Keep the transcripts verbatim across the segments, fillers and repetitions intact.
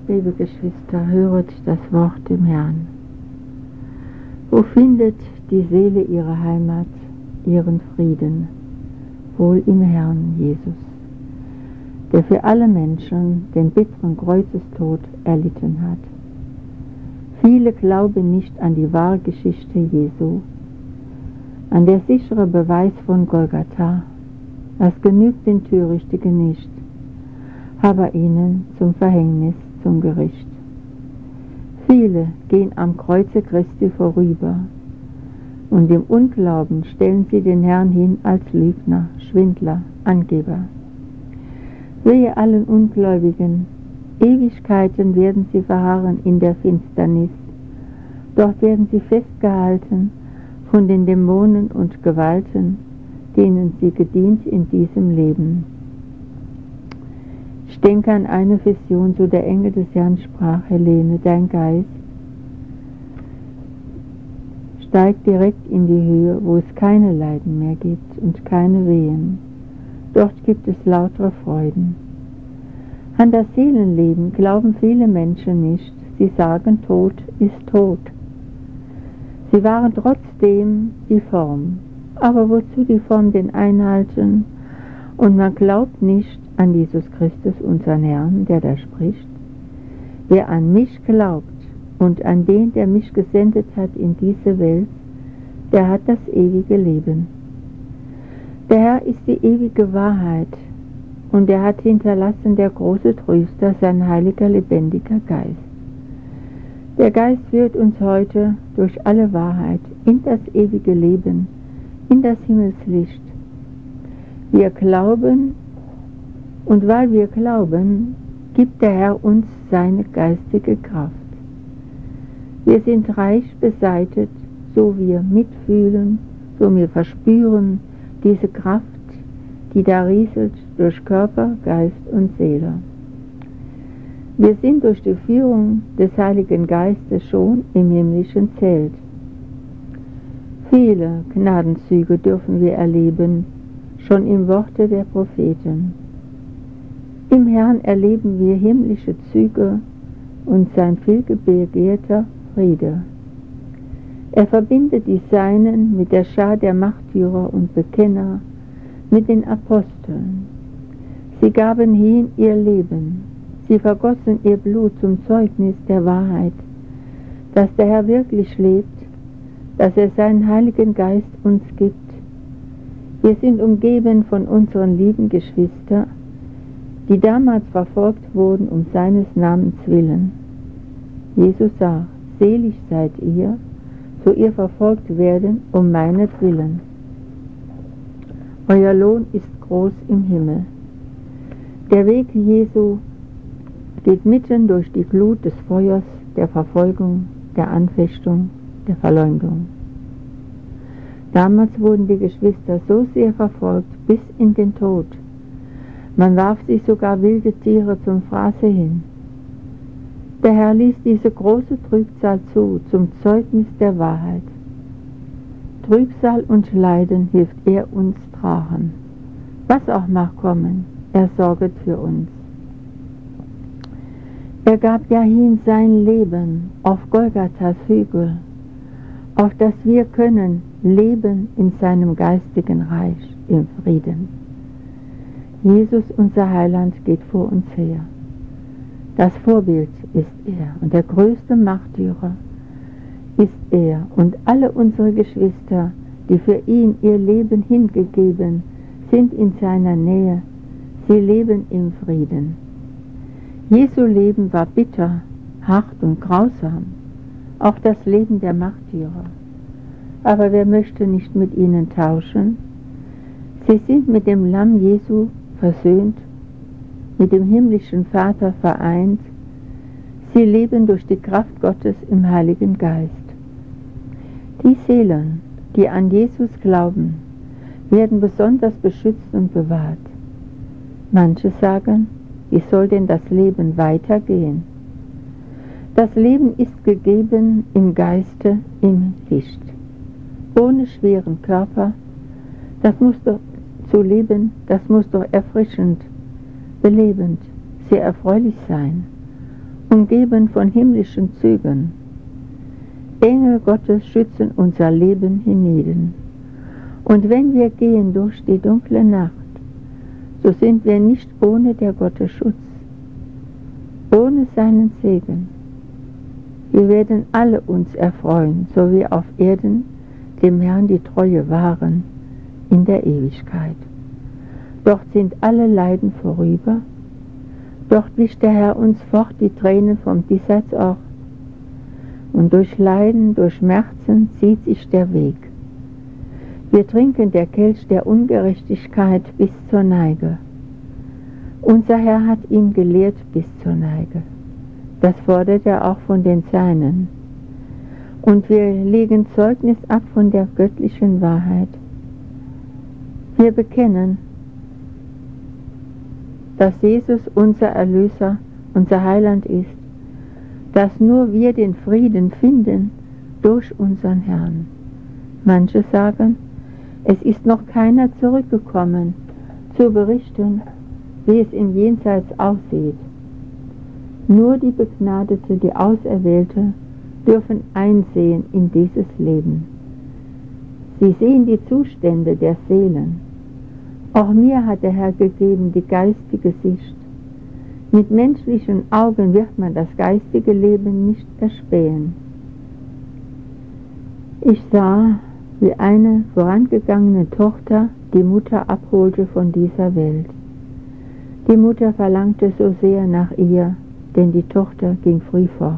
Liebe Geschwister, höret das Wort dem Herrn. Wo findet die Seele ihre Heimat, ihren Frieden? Wohl im Herrn Jesus, der für alle Menschen den bitteren Kreuzestod erlitten hat. Viele glauben nicht an die wahre Geschichte Jesu, an der sichere Beweis von Golgatha. Das genügt den Törichtigen nicht, aber ihnen zum Verhängnis, zum Gericht. Viele gehen am Kreuze Christi vorüber und im Unglauben stellen sie den Herrn hin als Lügner, Schwindler, Angeber. Wehe allen Ungläubigen, Ewigkeiten werden sie verharren in der Finsternis. Dort werden sie festgehalten von den Dämonen und Gewalten, denen sie gedient in diesem Leben. Ich denke an eine Vision, so der Engel des Herrn sprach: Helene, dein Geist steigt direkt in die Höhe, wo es keine Leiden mehr gibt und keine Wehen. Dort gibt es lautere Freuden. An das Seelenleben glauben viele Menschen nicht. Sie sagen, Tod ist tot. Sie wahren trotzdem die Form. Aber wozu die Form denn einhalten? Und man glaubt nicht an Jesus Christus, unseren Herrn, der da spricht. Wer an mich glaubt und an den, der mich gesendet hat in diese Welt, der hat das ewige Leben. Der Herr ist die ewige Wahrheit und er hat hinterlassen, der große Tröster, sein heiliger, lebendiger Geist. Der Geist führt uns heute durch alle Wahrheit in das ewige Leben, in das Himmelslicht. Wir glauben, und weil wir glauben, gibt der Herr uns seine geistige Kraft. Wir sind reich beseitet, so wir mitfühlen, so wir verspüren diese Kraft, die da rieselt durch Körper, Geist und Seele. Wir sind durch die Führung des Heiligen Geistes schon im himmlischen Zelt. Viele Gnadenzüge dürfen wir erleben, schon im Worte der Propheten. Im Herrn erleben wir himmlische Züge und sein vielbegehrter Friede. Er verbindet die Seinen mit der Schar der Märtyrer und Bekenner, mit den Aposteln. Sie gaben hin ihr Leben, sie vergossen ihr Blut zum Zeugnis der Wahrheit, dass der Herr wirklich lebt, dass er seinen Heiligen Geist uns gibt. Wir sind umgeben von unseren lieben Geschwistern, die damals verfolgt wurden um seines Namens willen. Jesus sagt, selig seid ihr, so ihr verfolgt werden um meinetwillen. Euer Lohn ist groß im Himmel. Der Weg Jesu geht mitten durch die Glut des Feuers, der Verfolgung, der Anfechtung, der Verleumdung. Damals wurden die Geschwister so sehr verfolgt bis in den Tod. Man warf sich sogar wilde Tiere zum Fraße hin. Der Herr ließ diese große Trübsal zu, zum Zeugnis der Wahrheit. Trübsal und Leiden hilft er uns tragen. Was auch mag kommen, er sorget für uns. Er gab ja hin sein Leben auf Golgathas Hügel, auf das wir können leben in seinem geistigen Reich im Frieden. Jesus, unser Heiland, geht vor uns her. Das Vorbild ist er und der größte Märtyrer ist er und alle unsere Geschwister, die für ihn ihr Leben hingegeben, sind in seiner Nähe. Sie leben im Frieden. Jesu Leben war bitter, hart und grausam, auch das Leben der Märtyrer. Aber wer möchte nicht mit ihnen tauschen? Sie sind mit dem Lamm Jesu versöhnt, mit dem himmlischen Vater vereint. Sie leben durch die Kraft Gottes im Heiligen Geist. Die Seelen, die an Jesus glauben, werden besonders beschützt und bewahrt. Manche sagen, wie soll denn das Leben weitergehen? Das Leben ist gegeben im Geiste, im Licht. Ohne schweren Körper, das muss doch zu leben, das muss doch erfrischend, belebend, sehr erfreulich sein. umgeben von himmlischen Zügen. Engel Gottes schützen unser Leben hienieden. Und wenn wir gehen durch die dunkle Nacht, so sind wir nicht ohne der Gottes Schutz, ohne seinen Segen. Wir werden alle uns erfreuen, so wie auf Erden dem Herrn die Treue wahren in der Ewigkeit. Dort sind alle Leiden vorüber, dort wischt der Herr uns fort die Tränen vom Diesseitsort. Und durch Leiden, durch Schmerzen zieht sich der Weg. Wir trinken der Kelch der Ungerechtigkeit bis zur Neige. Unser Herr hat ihn gelehrt bis zur Neige. Das fordert er auch von den Seinen. Und wir legen Zeugnis ab von der göttlichen Wahrheit. Wir bekennen, dass Jesus unser Erlöser, unser Heiland ist, dass nur wir den Frieden finden durch unseren Herrn. Manche sagen, es ist noch keiner zurückgekommen, zu berichten, wie es im Jenseits aussieht. Nur die Begnadete, die Auserwählte, dürfen einsehen in dieses Leben. Sie sehen die Zustände der Seelen. Auch mir hat der Herr gegeben die geistige Sicht. Mit menschlichen Augen wird man das geistige Leben nicht erspähen. Ich sah, wie eine vorangegangene Tochter die Mutter abholte von dieser Welt. Die Mutter verlangte so sehr nach ihr, denn die Tochter ging früh fort.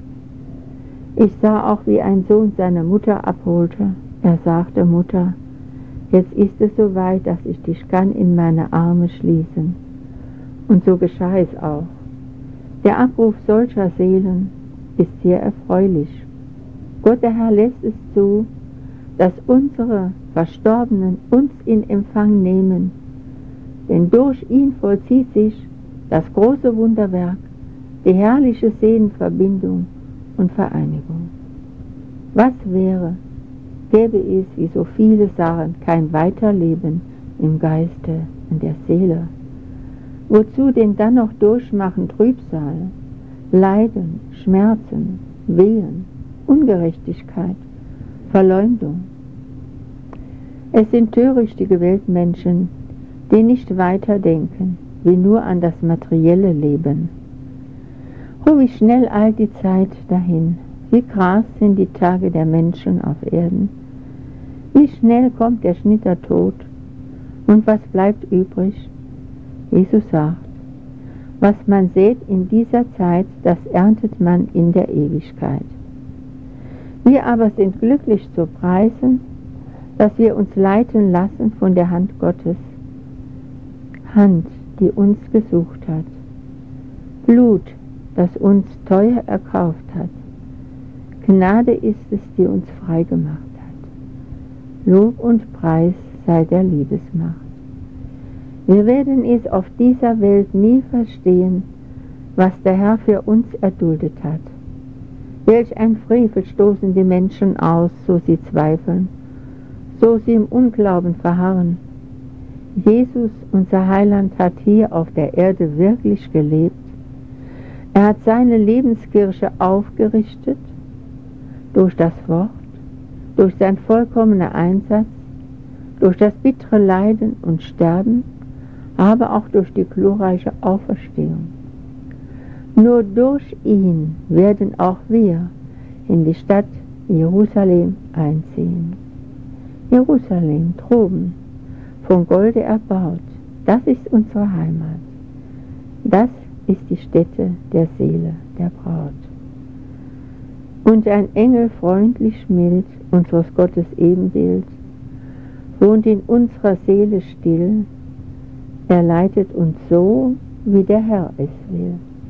Ich sah auch, wie ein Sohn seine Mutter abholte. Er sagte, Mutter, jetzt ist es soweit, dass ich dich kann in meine Arme schließen. Und so geschah es auch. Der Abruf solcher Seelen ist sehr erfreulich. Gott der Herr lässt es zu, dass unsere Verstorbenen uns in Empfang nehmen, denn durch ihn vollzieht sich das große Wunderwerk, die herrliche Seelenverbindung und Vereinigung. Was wäre, gäbe es, wie so viele sagen, kein Weiterleben im Geiste und der Seele? Wozu denn dann noch durchmachen Trübsal, Leiden, Schmerzen, Wehen, Ungerechtigkeit, Verleumdung? Es sind törichtige Weltmenschen, die nicht weiterdenken, wie nur an das materielle Leben. Oh, wie schnell eilt die Zeit dahin, wie krass sind die Tage der Menschen auf Erden, wie schnell kommt der Schnittertod, und was bleibt übrig? Jesus sagt, was man sät in dieser Zeit, das erntet man in der Ewigkeit. Wir aber sind glücklich zu preisen, dass wir uns leiten lassen von der Hand Gottes, Hand, die uns gesucht hat, Blut, das uns teuer erkauft hat. Gnade ist es, die uns frei gemacht hat. Lob und Preis sei der Liebesmacht. Wir werden es auf dieser Welt nie verstehen, was der Herr für uns erduldet hat. Welch ein Frevel stoßen die Menschen aus, so sie zweifeln, so sie im Unglauben verharren. Jesus, unser Heiland, hat hier auf der Erde wirklich gelebt. Er hat seine Lebenskirche aufgerichtet durch das Wort, durch sein vollkommener Einsatz, durch das bittere Leiden und Sterben, aber auch durch die glorreiche Auferstehung. Nur durch ihn werden auch wir in die Stadt Jerusalem einziehen. Jerusalem, droben, von Golde erbaut, das ist unsere Heimat. Das ist die Stätte der Seele, der Braut. Und ein Engel freundlich mild, unseres Gottes Ebenbild, wohnt in unserer Seele still. Er leitet uns so, wie der Herr es will.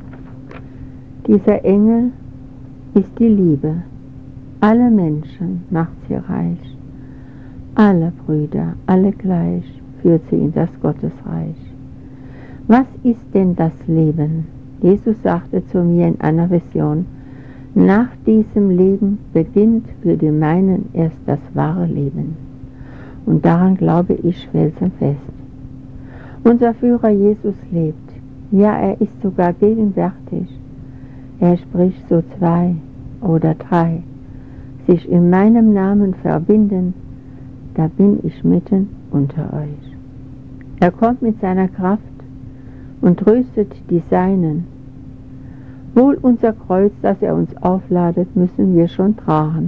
Dieser Engel ist die Liebe. Alle Menschen macht sie reich. Alle Brüder, alle gleich, führt sie in das Gottesreich. Was ist denn das Leben? Jesus sagte zu mir in einer Vision, nach diesem Leben beginnt für die meinen erst das wahre Leben. Und daran glaube ich felsenfest. Unser Führer Jesus lebt. Ja, er ist sogar gegenwärtig. Er spricht, so zwei oder drei sich in meinem Namen verbinden, da bin ich mitten unter euch. Er kommt mit seiner Kraft und tröstet die Seinen. Wohl unser Kreuz, das er uns aufladet, müssen wir schon tragen.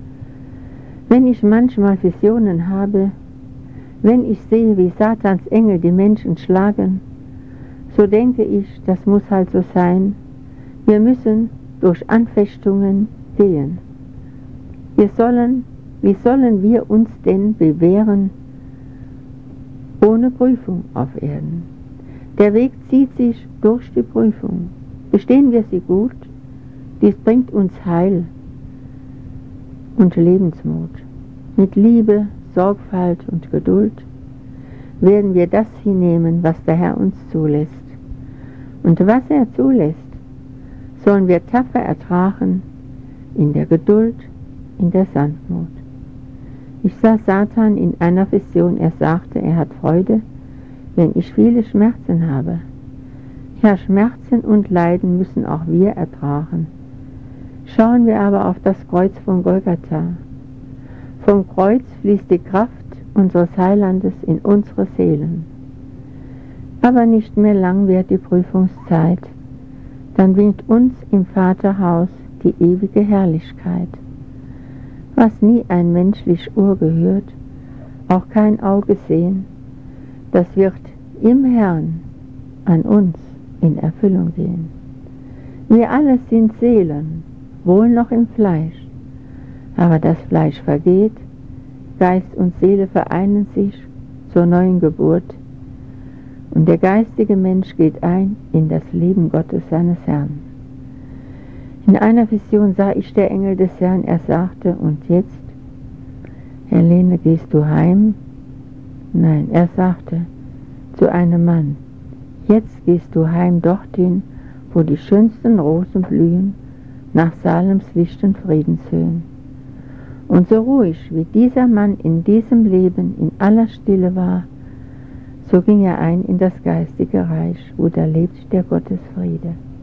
Wenn ich manchmal Visionen habe, wenn ich sehe, wie Satans Engel die Menschen schlagen, so denke ich, das muss halt so sein. Wir müssen durch Anfechtungen gehen. Wir sollen, wie sollen wir uns denn bewähren ohne Prüfung auf Erden? Der Weg zieht sich durch die Prüfung. Bestehen wir sie gut, dies bringt uns Heil und Lebensmut. Mit Liebe, Sorgfalt und Geduld werden wir das hinnehmen, was der Herr uns zulässt. Und was er zulässt, sollen wir tapfer ertragen in der Geduld, in der Sanftmut. Ich sah Satan in einer Vision, er sagte, er hat Freude, wenn ich viele Schmerzen habe. Ja, Schmerzen und Leiden müssen auch wir ertragen. Schauen wir aber auf das Kreuz von Golgatha. Vom Kreuz fließt die Kraft unseres Heilandes in unsere Seelen. Aber nicht mehr lang währt die Prüfungszeit. Dann winkt uns im Vaterhaus die ewige Herrlichkeit. Was nie ein menschlich Ohr gehört, auch kein Auge sehen, das wird im Herrn an uns in Erfüllung gehen. Wir alle sind Seelen, wohl noch im Fleisch, aber das Fleisch vergeht, Geist und Seele vereinen sich zur neuen Geburt und der geistige Mensch geht ein in das Leben Gottes seines Herrn. In einer Vision sah ich der Engel des Herrn, er sagte, und jetzt, Helene, gehst du heim? Nein, er sagte zu einem Mann, jetzt gehst du heim dorthin, wo die schönsten Rosen blühen, nach Salems lichten Friedenshöhen. Und so ruhig wie dieser Mann in diesem Leben in aller Stille war, so ging er ein in das geistige Reich, wo da lebt der Gottesfriede.